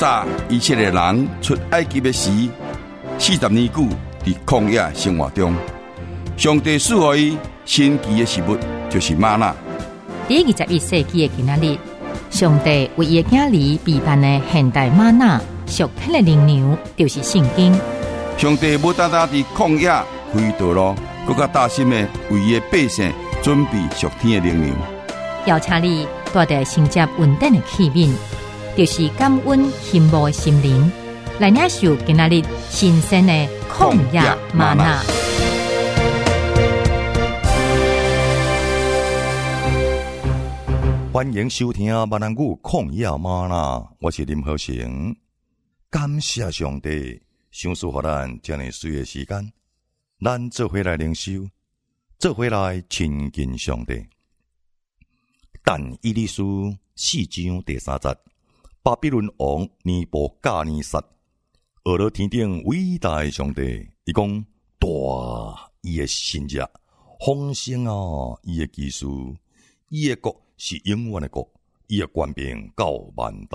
早以色列人出埃及的时，40年久伫曠野生活中，上帝赐予伊神奇的食物，就是吗哪。 第21世纪的今仔日，上帝为伊的囝儿备办的现代吗哪属天的灵粮，就是圣经。 上帝无单单伫旷野开道路，更加大心的为伊的百姓准备属天的灵粮。 邀请你带着承接稳定的器皿，就是感恩羡慕的心灵，来领受今仔日新鲜的曠野嗎哪。 欢迎收听闽南语曠野嗎哪，我是林和成。感谢上帝，赏赐予咱这样水的时间，咱做回来灵修，做回来亲近上帝。但以理书4章第3节，巴比伦王尼布甲尼撒，俄罗天顶伟大的上帝，伊讲大伊的神迹，丰盛啊！伊的技术，伊的国是永远的国，伊的权柄到万代。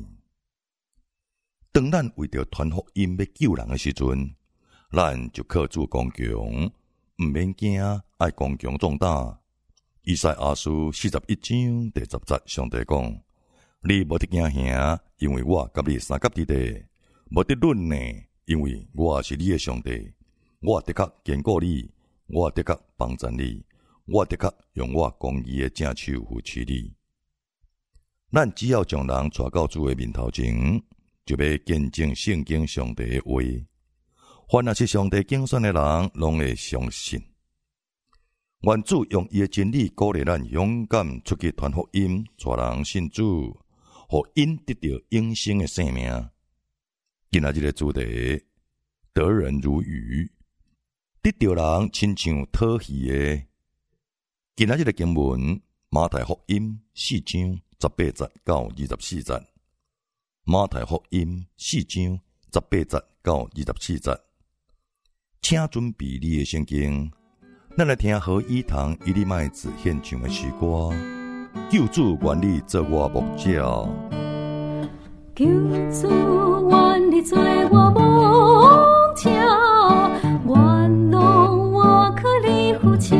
当咱为着传福音要救人的时阵，咱就靠主刚强，毋免惊，爱刚强壮胆。以赛亞書41章第10節，上帝講：你無得驚嚇，因為我甲你三甲地地；無得論呢，因為我是你的上帝。我的確堅固你，我的確幫助你，我的確用我公義的正手扶持你。咱只要將人帶到主的面頭前，就要見證聖經上帝的話。凡若是上帝揀選的人，攏會相信。願主用伊的真理鼓勵咱勇敢出去傳福音，帶人信主，互因得到永生的生命。今仔日的主題，得人如魚，得到人親像討魚的。今仔日的經文，馬太福音4章18節到24節。馬太福音4章18節到24節。請準備你的聖經。咱來聽何以堂以利麥子獻唱的詩歌，救主願你做我牧者， 救主願你做我牧者，願讓我可你扶持，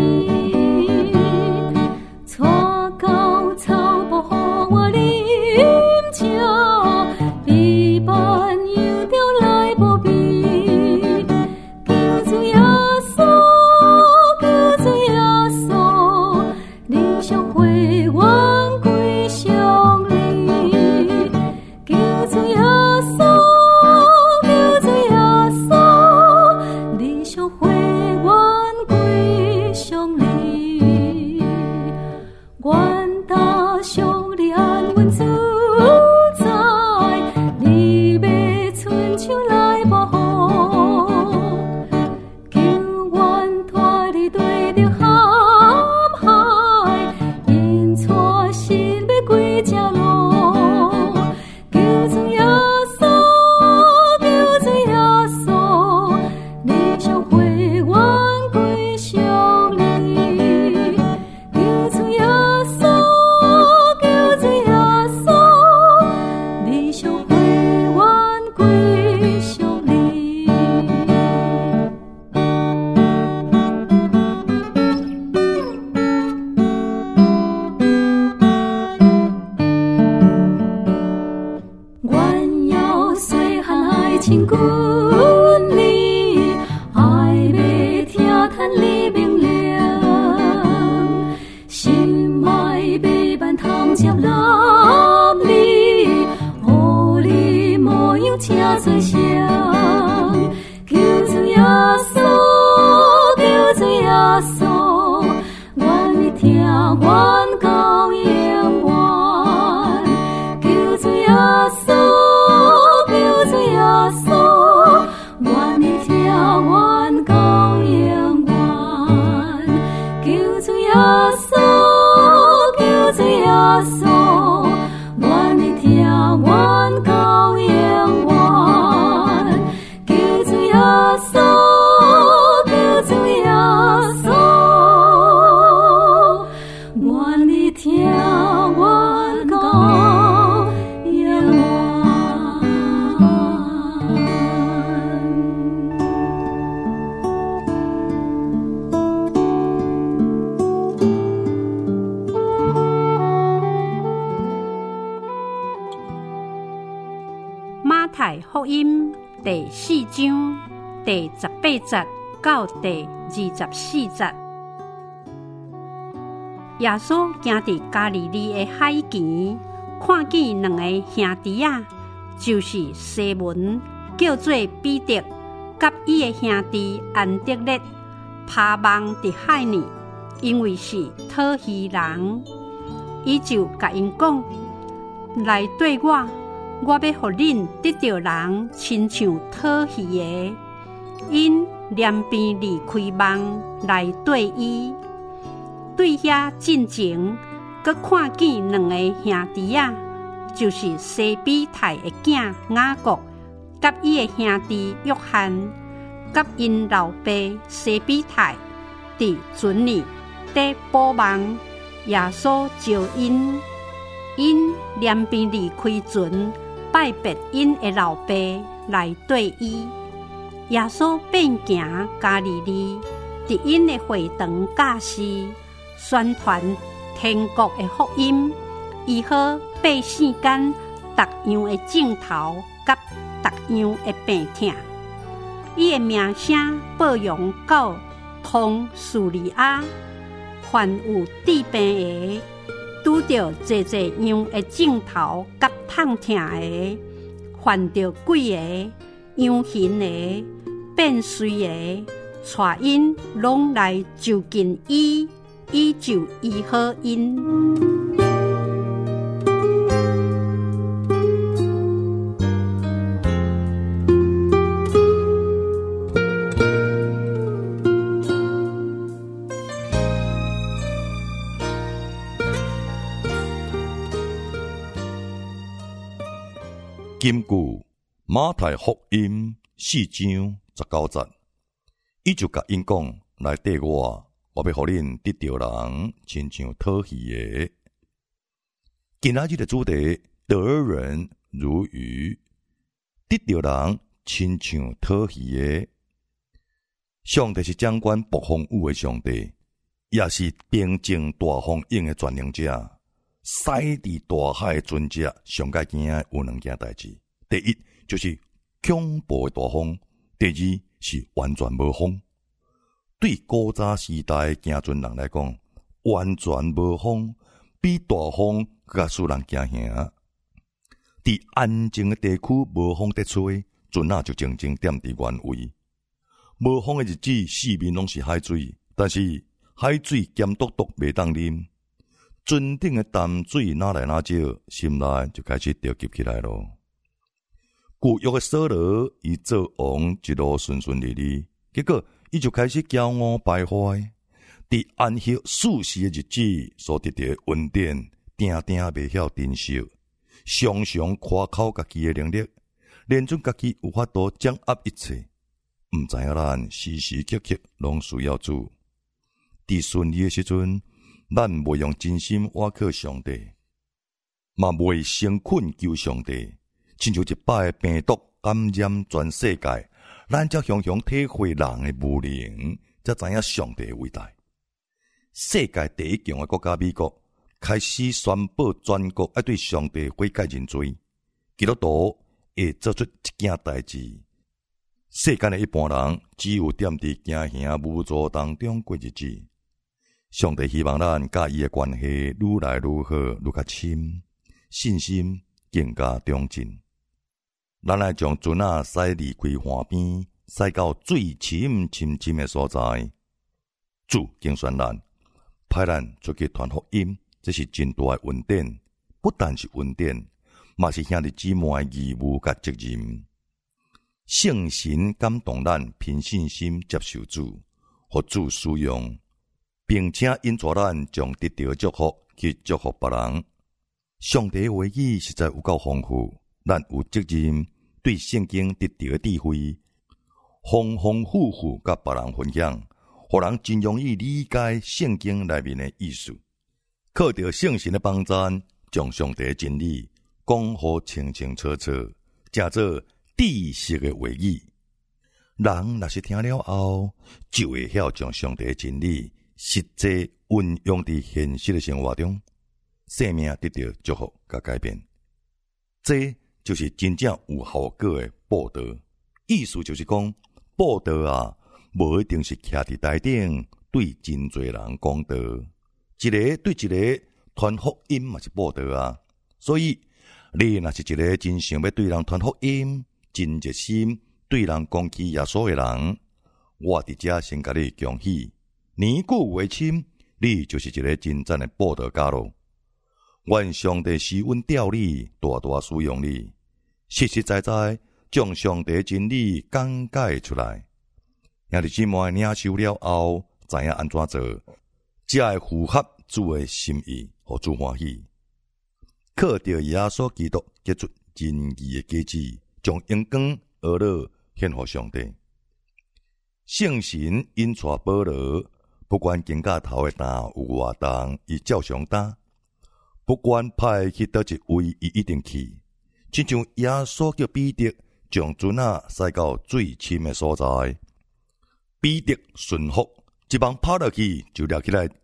帶到草坡予我啉食，比伴油條來保庇，救主耶穌。 耶稣，救主耶稣。 第18節到第24節。耶穌行佇加利利的海墘，看見兩個兄弟仔，就是西門叫做彼得，甲伊的兄弟安德烈，趴網佇海裡，因為是討魚人。伊就甲因講：來對我要予恁得到人，親像討魚的。因連邊離開網來對伊。對遐進前，閣看見兩個兄弟仔，就是西比泰的囝雅各，甲伊的兄弟約翰，甲因老爸西比泰，佇船裡在捕網。耶穌招因，因連邊離開船，拜別因的老爸來對伊。耶穌便行加利利，佇因的會堂教示，宣傳天國的福音，醫好百姓間逐樣的症頭，甲逐樣的病痛。伊的名聲報揚到通敘利亞，凡有治病的，拄着濟濟樣的症頭，甲痛痛的，犯着鬼的，養形的，變衰的，帶因攏來就近伊，伊就醫好因。 根據馬太福音4章19節，伊就甲因講：來對我要予恁得到人，親像討魚的。今仔日的主題得人如魚，得到人親像討魚的。上帝是掌管暴風雨的上帝，也是平靜大風湧的全能者。驶佇大海的船隻上界驚有兩件代志：第一就是恐怖的大風，第二是完全無風。對古早時代行船人來講，完全無風比大風較使人驚嚇。佇安靜的地區無風得吹，船仔就靜靜踮佇原位。無風的日子，四面攏是海水，但是海水鹹篤篤袂當啉。船頂的淡水哪來哪少，心內就開始着急起來咯。舊約的掃羅，伊做王一路順順利利，結果伊就開始驕傲敗壞。佇安息4時的日子所得到的恩典，定定袂曉珍惜，常常誇口家己的能力，連準家己有法度掌握一切，毋知影咱時時刻刻攏需要主。佇順利的時陣，咱袂用真心倚靠上帝，嘛袂生困求上帝，親像一擺的病毒感染全世界，咱才雄雄體會人的無能，才知影上帝的偉大。世界第一強的國家美國開始宣布全國要對上帝悔改認罪，基督徒會做出一件代志。世間的一般人只有踮佇驚嚇無助當中過日子。上帝希望咱甲伊的關係愈來愈好，愈較深，信心更加忠貞。咱來將船仔駛離開岸邊，駛到水深深深的所在。主競選咱，派咱出去傳福音，這是真大的恩典。不但是恩典，嘛是兄弟姊妹的義務甲責任。聖神感動咱，憑信心接受主，互主使用。並且引導咱將得到祝福去祝福別人。上帝的話語實在有夠豐富，咱有責任對聖經得到的智慧，豐豐富富甲別人分享，互人真容易理解聖經內面的意思。靠着聖神的幫助，將上帝的真理講好清清楚楚，正做知識的話語。人若是聽了後，就會曉將上帝的真理實際運用在現實的生活中，生命得到祝福甲改變。這就是真正有效果的報道。意思就是講， 报道啊，无一定是徛伫台顶对真侪人讲道，一个对一个传福音嘛是报道啊。所以你若是一个真想要对人传福音、真热心对人讲起耶稣的人，我伫遮先甲你恭喜，年久为亲，你就是一个真正的报道家咯。愿上帝施恩调你，大大使用你，实实在在将上帝真理讲解出来。兄弟姊妹领受了后，知影安怎做，才会符合主的心意，互主欢喜。靠着耶稣基督结出仁义的果子，将荣光而乐献互上帝。圣神引带保罗，不管经过头的担有偌重，伊照常担；不管派去倒一位，伊一定去。亲像耶稣叫彼得将船驶到最深的所在，彼得顺服，一网抛落去就捞起来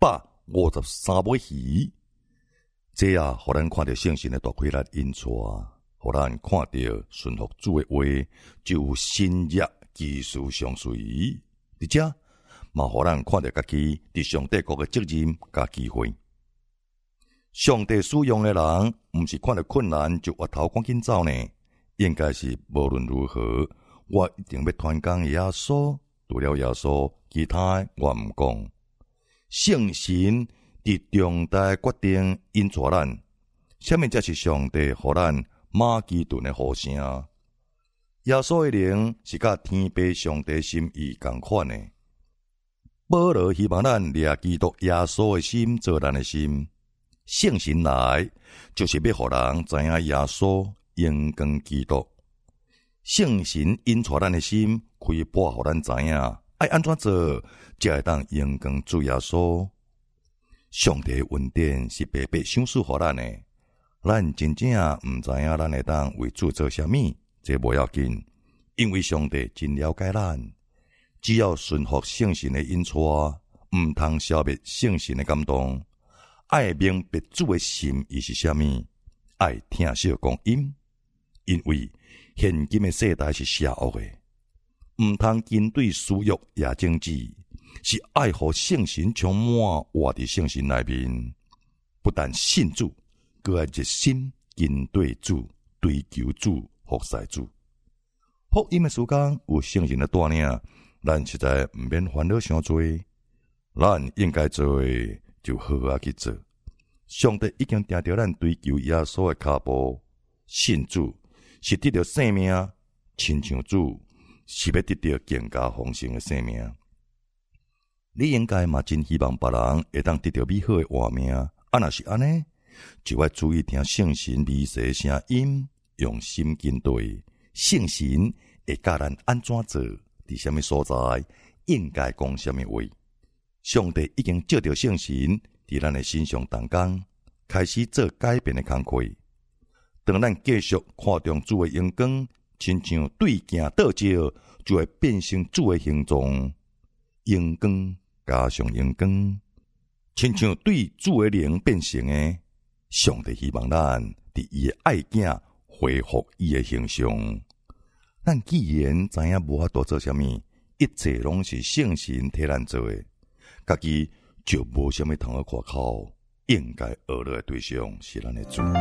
153尾鱼。这互咱看到圣神的大开力引带，互咱看到顺服主的话，就心热技术相随。伫遮嘛，互咱看到家己伫上帝国的责任甲机会。上帝使用的人，毋是看到困难就挖头赶紧走呢，应该是无论如何，我一定要传讲耶稣，除了耶稣，其他我毋讲。圣神伫重大决定引带咱，啥物才是上帝互咱马其顿的呼声？耶稣的灵是甲天父上帝心意同款的。保罗希望咱掠基督耶稣的心做咱的心。圣神来就是要互人知影耶稣荣光基督。圣神引带咱的心，开播互咱知影爱安怎做，才会当荣光主耶稣。上帝的恩典是白白赏赐互咱的，咱真正毋知影咱会当为主做啥物，这无要紧，因为上帝真了解咱。只要顺服圣神的引带，毋通消灭圣神的感动。爱明白主的心意是啥物，爱听少讲音，因为现今的世代是邪恶的，毋通跟对私欲也政治，是爱互圣神充满活伫圣神内面，不但信主，更要热心跟对主，追求主，服侍主。福音的时间有圣神的带领，咱实在毋免烦恼伤多，咱应该做的就好好去做。上帝已经定着咱追求耶稣的脚步，信主是得到生命，亲像主是要得到更加丰盛的生命。你应该嘛真希望别人会当得到美好的活命，若是安尼，就要注意听圣神微细的声音，用心跟对，圣神会教咱安怎做，伫什么所在应该讲什么话。上帝已经借着圣神伫咱的身上动工，开始做改变的工课。当咱继续看重主的荣光，亲像对镜倒照，就会变成主的形状。荣光加上荣光，亲像对主的灵变成的。上帝希望咱伫伊的爱子恢复伊的形象。咱既然知影无法度做啥物，一切拢是圣神替咱做的，家己就无啥物通好夸口。应该学乐的对象是咱的主。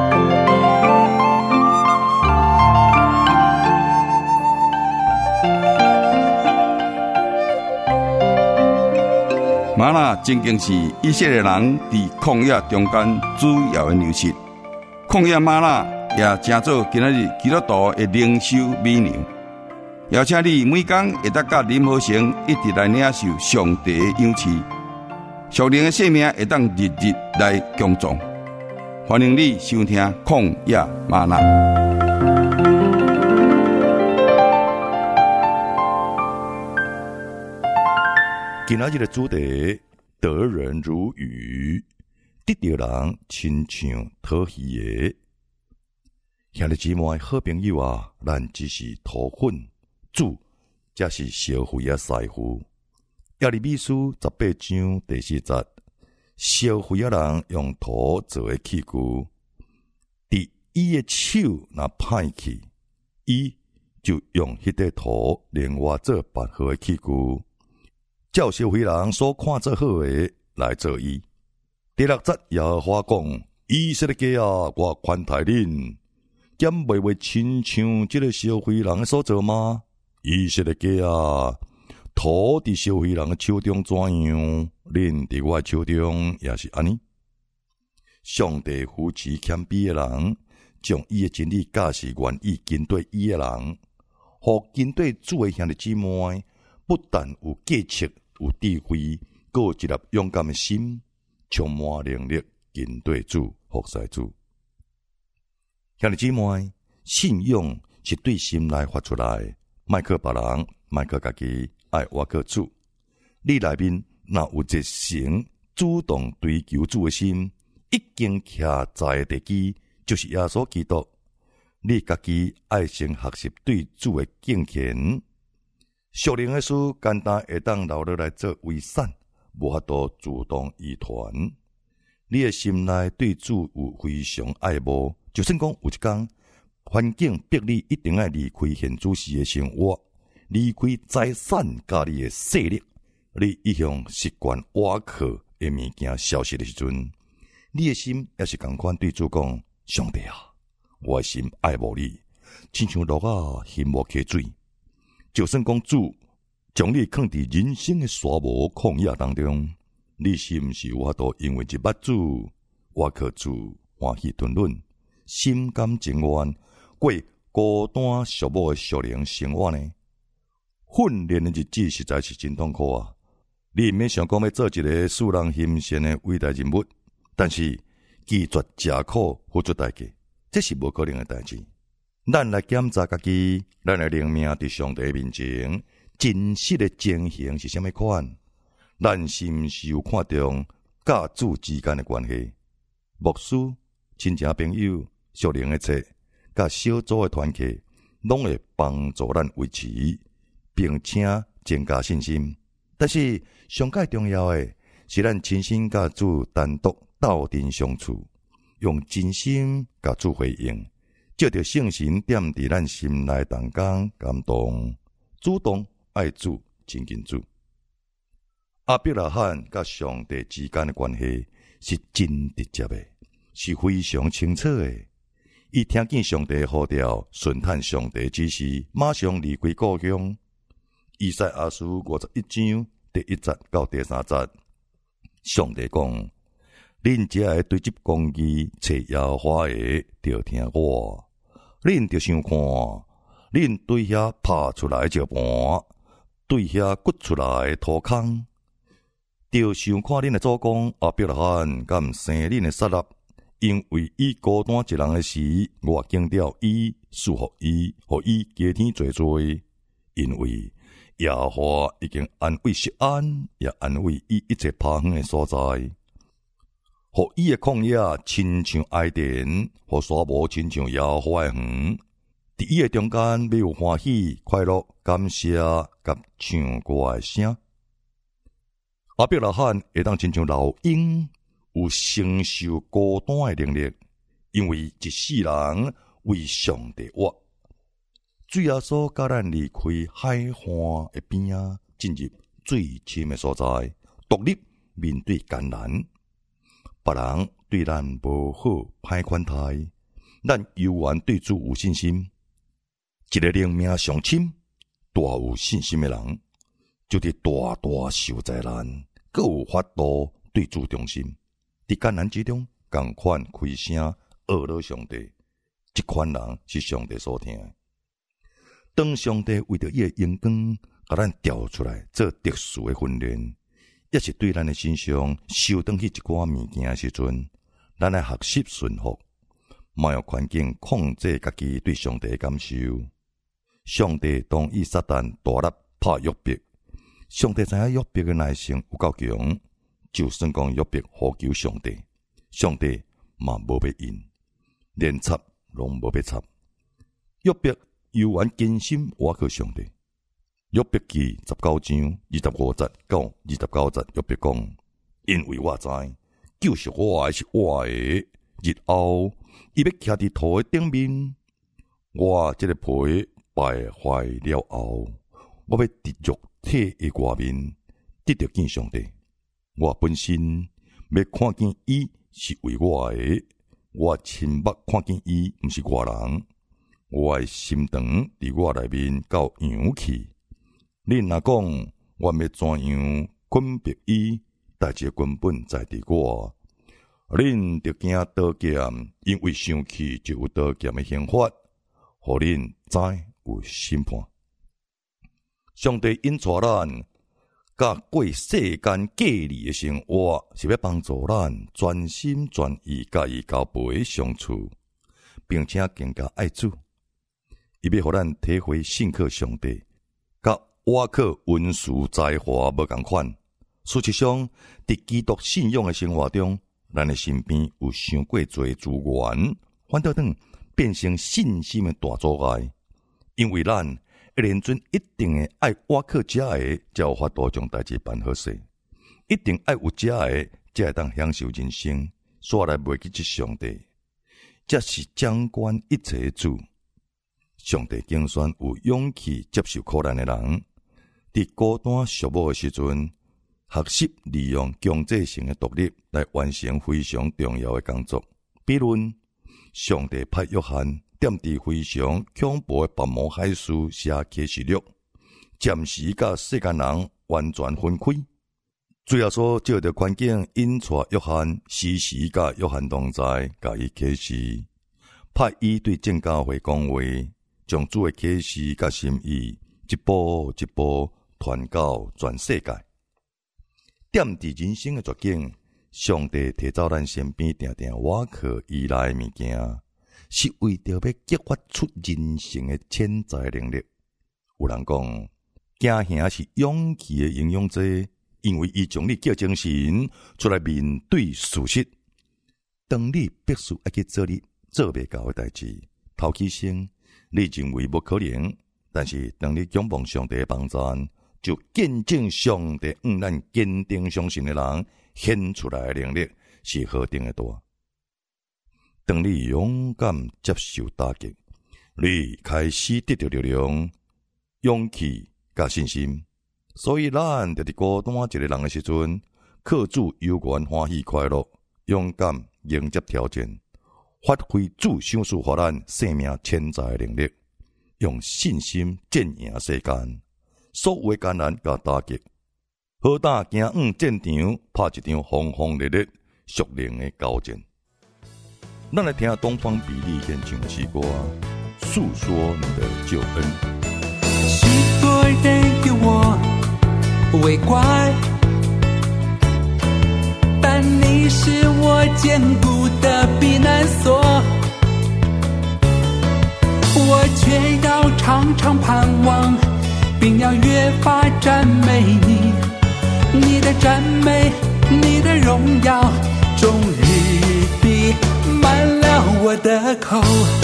玛纳真经是以色列人伫旷野中间主要的粮食。旷野玛纳也正做今仔日基督徒的灵修美粮。邀请你每天会当甲林和成一直来领受上帝的养赐。属灵的生命会当日日来强壮，欢迎你收听旷野吗哪。 今仔日的主题，得人如鱼，得到人亲像讨喜的。兄弟姊妹好朋友啊，咱只是土粉，主才是烧费的师傅。耶利米书18章第4节，烧费的人用土做的器具，伫伊的手若歹去，伊就用迄块土另外做别号的器具，照社会人所看做好的来做伊。第6节耶和华讲：以色列家啊，我宽待恁，敢袂为亲像这个社会人所做吗？以色列家啊，土伫社会人的手中怎样，恁伫我手中也是安尼。上帝扶持谦卑的人，将伊的真理教示愿意跟对伊的人，互跟对主的兄弟姊妹，不但有计策、有智慧，阁有一粒勇敢的心，充满能力跟对主、服侍主。兄弟姊妹，信仰是对心内发出来，莫靠别人，莫靠家己，爱活靠主。你内面若有热诚、主动追求主的心，已经徛在地基，就是耶稣基督。你家己爱先学习对主的敬虔，属灵的事简单会当留落来做为善，无法度主动依传。你的心内对主有非常爱慕，就算讲有一天环境逼你一定要离开现主时的生活，离开财产甲你的势力，你一向习惯倚靠的物件消失的时阵，你的心也是同款对主讲：上帝啊，我的心爱慕你，亲像鹿啊心无溪水。就算讲主将你放伫人生的沙漠旷野当中，你是毋是有法度因为一捌主，倚靠主，欢喜吞忍，心甘情愿过孤单寂寞的属灵生活呢？训练的日子实在是真痛苦啊！你毋免想讲要做一个使人欣羡的伟大人物，但是拒绝吃苦付出代价，这是无可能的代志。咱来检查家己，咱的灵命伫上帝面前真实的情形是啥物款？咱是毋是有看重甲主之间的关系？牧师、亲戚朋友、属灵的册，甲小组的团契，拢会帮助咱维持，并且增加信心。但是上界重要的是，咱亲身甲主单独斗阵相处，用真心甲主回应，借着圣神点伫咱心内动工感动，主动爱主、亲近主。亚伯拉罕甲上帝之间的关系是真直接的，是非常清楚的。伊听见上帝呼召，顺探上帝指示，马上离开故乡。以赛亚书51章第1节到第3节，上帝讲：恁只会对这公义找耶和华的，就听我；恁就想看，恁对遐拍出来石盘，对遐掘出来土坑，就想看恁的祖公亚伯拉罕敢生恁的撒拉，因为伊孤单一人的时，我敬掉伊，祝福伊，互伊加添多多，因为耶和华已经安慰锡安，也安慰伊一切趴远的所在，互伊的旷野亲像埃甸，互沙漠亲像耶和华的园。伫伊的中间要有欢喜、快乐、感谢甲唱歌的声。亚伯拉罕会当亲像老鹰，有承受孤单的能力，因为一世人为上帝活。主耶稣甲咱离开海岸的边仔，进入最深的所在，独立面对艰难。别人对咱无好歹款待，咱犹原对主有信心。一个灵命上深、大有信心的人，就伫大大受灾难，阁有法度对主忠心。伫艰难之中，共款开声学了上帝，这款人是上帝所听的。当上帝为着伊的荣光，甲咱调出来做特殊的训练，也是对咱的身上收转去一寡物件的时阵，咱来学习顺服，莫用环境控制家己对上帝的感受。上帝当以撒旦大力拍约伯，上帝知影约伯的耐性有够强，就算讲约伯呼求上帝，上帝嘛无要应，连插拢无要插。约伯犹原坚心倚靠上帝。约伯记19章25节到29节，约伯讲：因为我知就是我的是我的，日后伊要徛伫土的顶面，我这个皮败坏了后，我要伫肉体的外面得到见上帝。我本身要看见伊是为我的，我亲目看见伊毋是外人。我的心肠伫我内面到扬起。恁若讲我要怎样分别伊，代志根本在伫我。恁着惊刀剑，因为生气就有刀剑的刑罚，互恁知有审判。上帝引带咱，甲过世间隔离的生活，是要帮助咱专心全意甲伊交陪相处，并且更加爱主。伊要互咱体会信靠上帝，甲倚靠文殊才华无共款。事实上，伫基督信仰的生活中，咱的身边有伤过多资源，反倒等变成信心的大阻碍。因为咱一连准一定会爱倚靠遮个，才有法度将代志办好势；一定爱有遮个，才会当享受人生，煞来袂记即上帝，这是掌管一切的主。上帝拣选有勇气接受苦难的人，伫孤单寂寞的时阵，学习利用强制性的独立来完成非常重要的工作。比如，上帝派约翰踮伫非常恐怖的拔摩海书写启示录，暂时甲世间人完全分开。最后所借着环境引带约翰，时时甲约翰同在，甲伊启示，派伊对正教会讲话，将主的启示甲心意一步一步传到全世界。踮伫人生的绝境，上帝提走咱身边定定倚靠依赖的物件，是为着要激发出人生的潜在能力。有人讲，惊吓是勇气的营养剂，因为伊将你叫精神出来面对事实。当你必须要去做你做袂到的代志，头起先你认为不可能，但是当你仰望上帝的帮助，就见证上帝咱坚定相信的人显出来的能力是何等的大。当你勇敢接受打击，你开始得到力量、勇气甲信心。所以咱就伫孤单一个人的时阵，靠主有缘欢喜快乐，勇敢迎接挑战，发挥主赏赐予咱生命潜在的能力，用信心战赢世间所有的艰难甲打击，好打行战场，拍一场轰轰烈烈属灵的交战。咱来听东方比利演唱的诗歌，诉说你的救恩。 许多人以我为怪，但你是我坚固的避难所，我却要常常盼望，并要越发赞美你。你的赞美，你的荣耀，终日必满了我的口，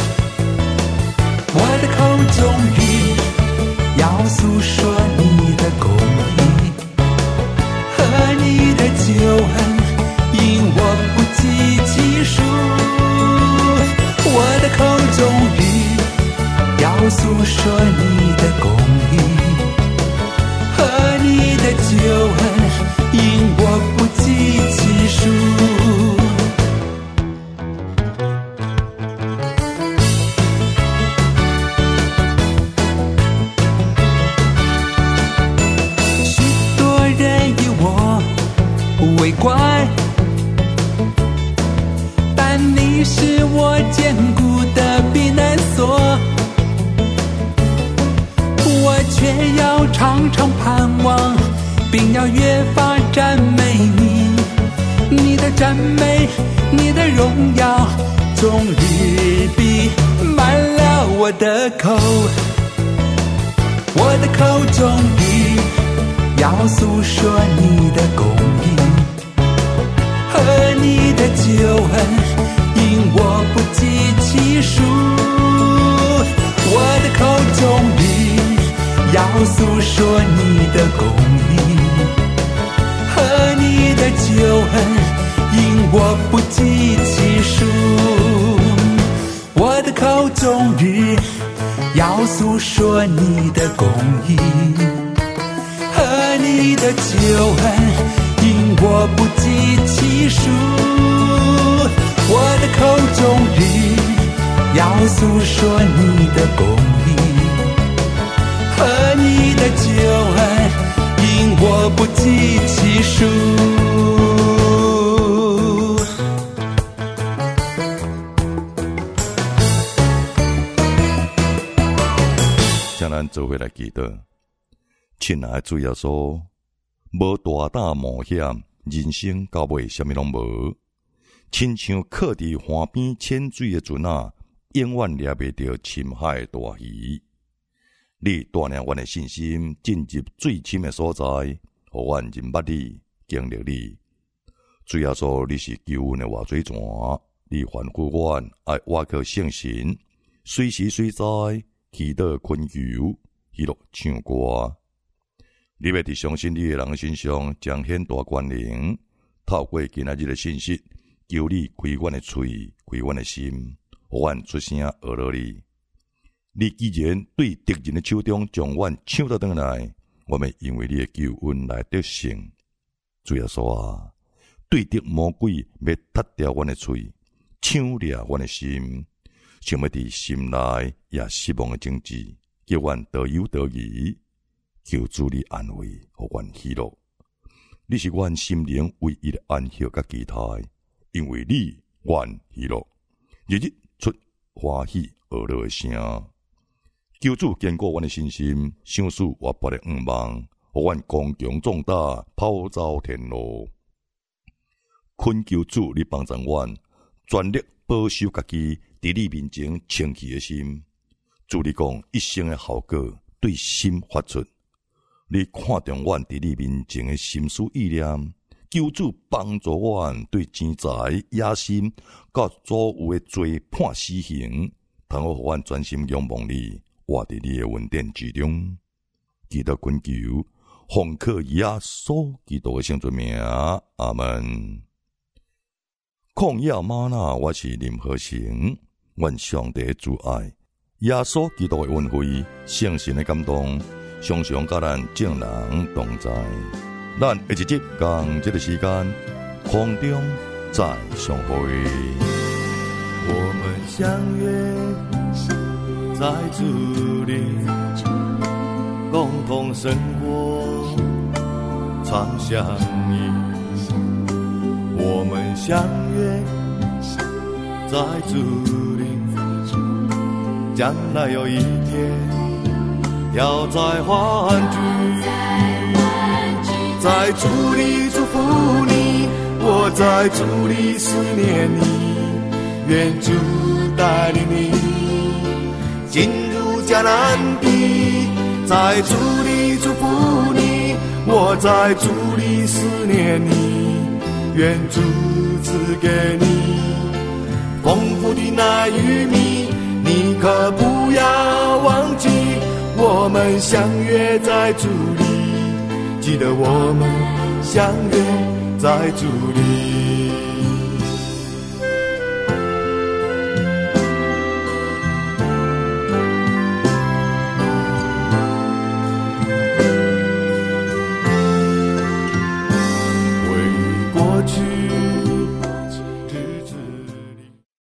我的口终日要诉说你的公义和你的救恩，因我不计其数。我的口终日要诉说你的公义和你的救恩，因我不计其数。为怪，但你是我坚固的避难所，我却要常常盼望，并要越发赞美你。你的赞美，你的荣耀，终日必满了我的口，我的口终日要诉说你的公义和你的救恩，因我不计其数。我的口终日要诉说你的公义和你的救恩，因我不计其数。我的口终日要诉说你的公义和你的救恩，因我不计其数。我的口中日要诉说你的公义和你的救恩，因我不计其数。 请咱做伙来祈祷。亲爱的主耶稣，无大胆冒险，人生到尾什么拢无，亲像靠伫岸边浅水的船啊，永远抓袂到深海的大鱼。你带领阮的信心进入最深的所在，互阮认捌你，经历你。主耶稣，你是救恩的活水泉，你吩咐阮爱倚靠圣神，随时随在祈祷恳求，喜乐唱歌。你要伫相信你的人身上彰显大权能，透过今仔日的信息，求你开阮的嘴，开阮的心，互阮出声学落你。你既然对敌人的手中将阮抢倒转来，我们因为你的救恩来得胜。主耶稣啊，对敌魔鬼要踢掉阮的嘴，抢掠阮的心，想要伫心内也失望的政治，叫阮得有得疑，求主你安慰，互阮喜乐。你是阮心灵唯一的安息甲期待，因为你阮喜乐，日日出欢喜学乐的声。求主坚固阮的信心，赏赐活泼的愿望，互阮刚强壮大，跑走天路。恳求主你帮助阮，全力保守家己伫你面前清气的心。主你讲一生的效果对心发出，你看重阮伫你面前的心思意念，求主帮助阮对钱财、野心、甲所有的罪判死刑，通好互阮专心仰望你，活伫你的恩典之中。祈祷恳求，奉靠耶稣基督的圣尊名，阿门。旷野吗哪，我是林和成，愿上帝主爱，耶稣基督的恩惠，圣神的感动，常常甲咱众人同在。咱下一集同这个时间，空中再相会。 我们相约在主里，共同生活，常相依。我们相约在主里，将来有一天要再欢聚。在主里祝福你，我在主里思念你，愿主带领你进入迦南地。在主里祝福你，我在主里思念你，愿主赐给你丰富的奶与蜜。你可不要忘记，我们相约在主里，记得我们相约在主里。